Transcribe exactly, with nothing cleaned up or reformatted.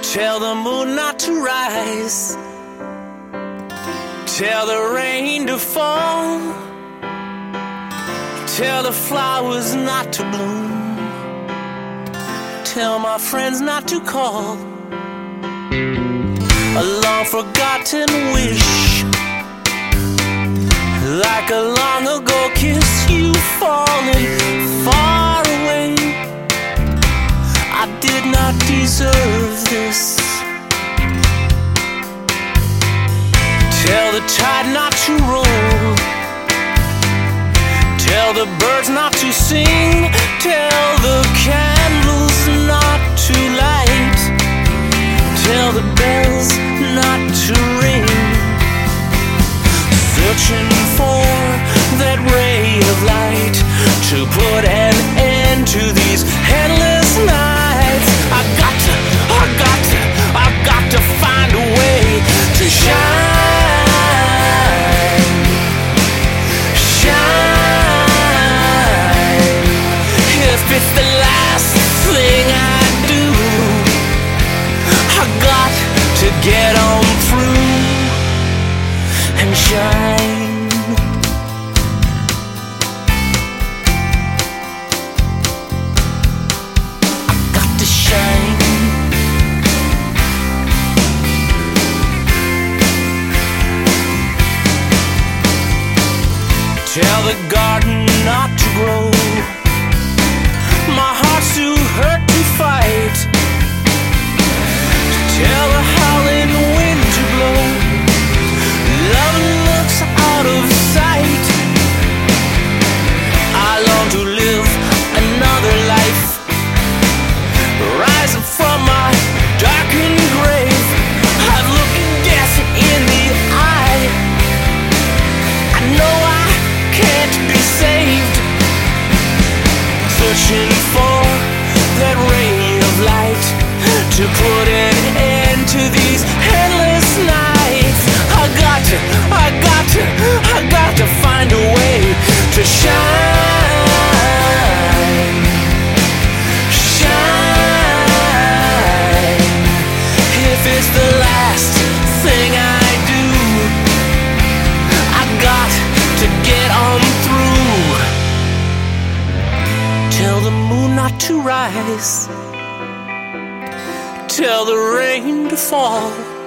Tell the moon not to rise, tell the rain to fall, tell the flowers not to bloom, tell my friends not to call. A long forgotten wish, like a long ago kiss, you falling far away. I did not deserve this. Tell the tide not to roll, tell the birds not to sing, tell the candles not to light, tell the bells not to ring. Searching for that ray of light to put an end to these endless nights. I got to, I got to, I got to find a way to shine, shine. If it's the last thing I do, I got to get on through and shine. I got to shine. Tell the garden not to grow, my heart's too hurt to fight, tell the howling wind to blow, love looks out of sight. I long to live another life, rising from my darkened grave. I've looked death in the eye, I know I can't be saved. Searching for that ray of light to put an end to these endless nights. I got to, I got to, I got to find a way to shine, shine. If it's the last thing I do, I got to get on through. Tell the moon not to rise, tell the rain to fall,